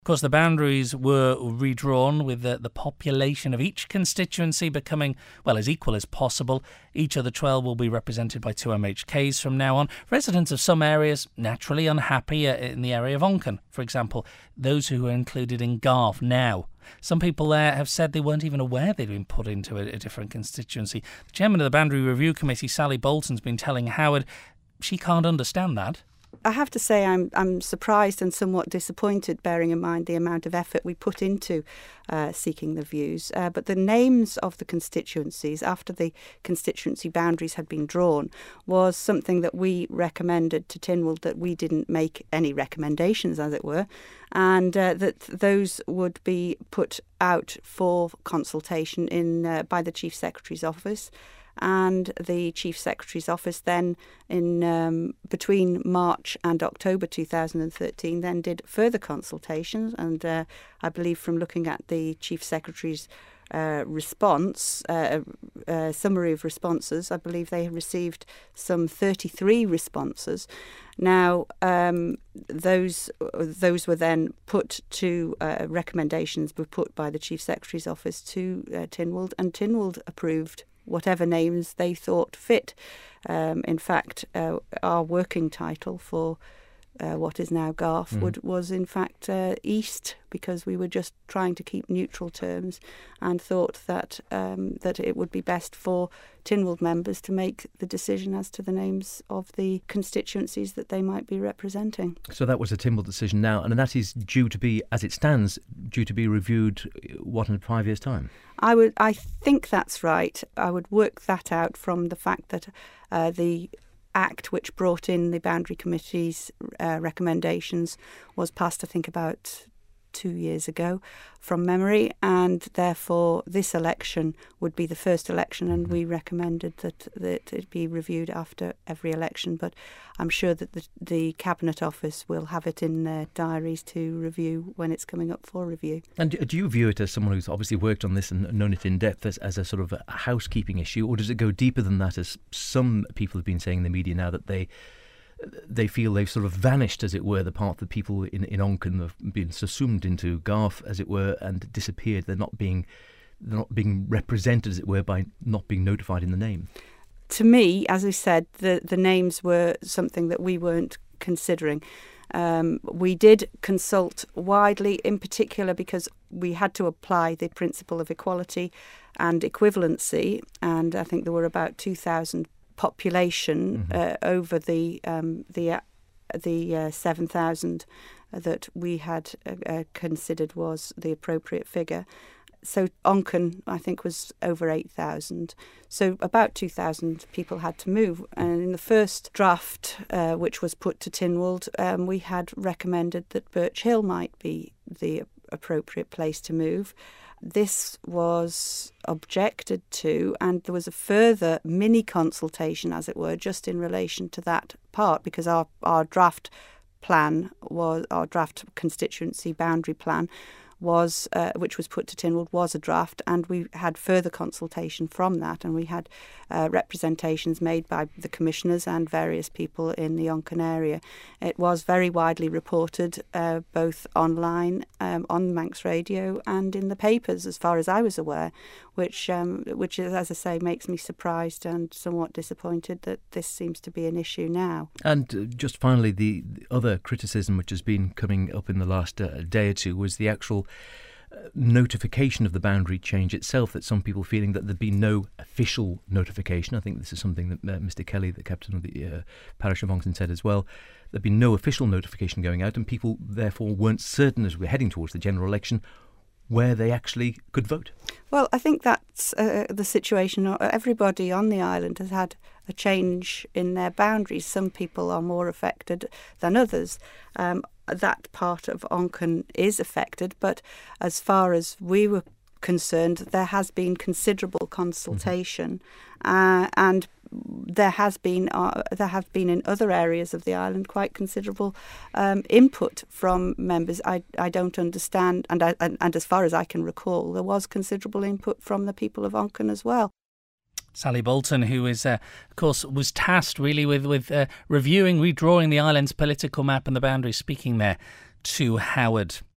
Of course, the boundaries were redrawn with the population of each constituency becoming, well, as equal as possible. Each of the 12 will be represented by 2 MHKs from now on. Residents of some areas naturally unhappy in the area of Onchan, for example, those who are included in Garth now. Some people there have said they weren't even aware they'd been put into a different constituency. The chairman of the Boundary Review Committee, Sally Bolton's been telling Howard she can't understand that. I have to say I'm surprised and somewhat disappointed, bearing in mind the amount of effort we put into seeking the views. But the names of the constituencies, after the constituency boundaries had been drawn, was something that we recommended to Tynwald, that we didn't make any recommendations, as it were, and that those would be put out for consultation by the Chief Secretary's office. And the Chief Secretary's office then, in between March and October 2013, then did further consultations. And I believe from looking at the Chief Secretary's response, summary of responses, I believe they received some 33 responses. Now, those were then put to recommendations were put by the Chief Secretary's office to Tynwald, and Tynwald approved whatever names they thought fit. In fact, our working title for what is now Garth was in fact East, because we were just trying to keep neutral terms and thought that that it would be best for Tynwald members to make the decision as to the names of the constituencies that they might be representing. So that was a Tynwald decision now, and that is due to be, as it stands, due to be reviewed, what, in 5 years' time? I think that's right. I would work that out from the fact that the Act which brought in the Boundary Committee's recommendations was passed, I think, about 2 years ago from memory, and therefore this election would be the first election, and we recommended that it be reviewed after every election. But I'm sure that the Cabinet Office will have it in their diaries to review when it's coming up for review. And do you view it as someone who's obviously worked on this and known it in depth as a sort of a housekeeping issue, or does it go deeper than that, as some people have been saying in the media now, that they feel they've sort of vanished, as it were, the part that people in Onchan have been subsumed into Garth, as it were, and disappeared. They're not being represented, as it were, by not being notified in the name. To me, as I said, the names were something that we weren't considering. We did consult widely, in particular because we had to apply the principle of equality and equivalency, and I think there were about 2,000 population over the 7,000 that we had considered was the appropriate figure. So Onchan, I think, was over 8,000. So about 2,000 people had to move. And in the first draft, which was put to Tynwald, we had recommended that Birch Hill might be the appropriate place to move. This was objected to, and there was a further mini consultation, as it were, just in relation to that part, because our draft plan was, our draft constituency boundary plan was, which was put to Tynwald, was a draft, and we had further consultation from that, and we had representations made by the commissioners and various people in the Onchan area. It was very widely reported, both online, on Manx Radio, and in the papers, as far as I was aware, which is, as I say, makes me surprised and somewhat disappointed that this seems to be an issue now. And just finally, the other criticism which has been coming up in the last day or two was the actual notification of the boundary change itself, that some people feeling that there'd been no official notification. I think this is something that Mr Kelly, the captain of the parish of Onchan, said as well. There'd been no official notification going out, and people therefore weren't certain, as we're heading towards the general election, where they actually could vote. Well, I think that's the situation. Everybody on the island has had a change in their boundaries. Some people are more affected than others. That part of Onchan is affected, but as far as we were concerned, there has been considerable consultation, and there have been in other areas of the island quite considerable input from members. I don't understand, and as far as I can recall, there was considerable input from the people of Onchan as well. Sally Bolton, who is, of course, was tasked really with redrawing the island's political map and the boundaries, speaking there to Howard.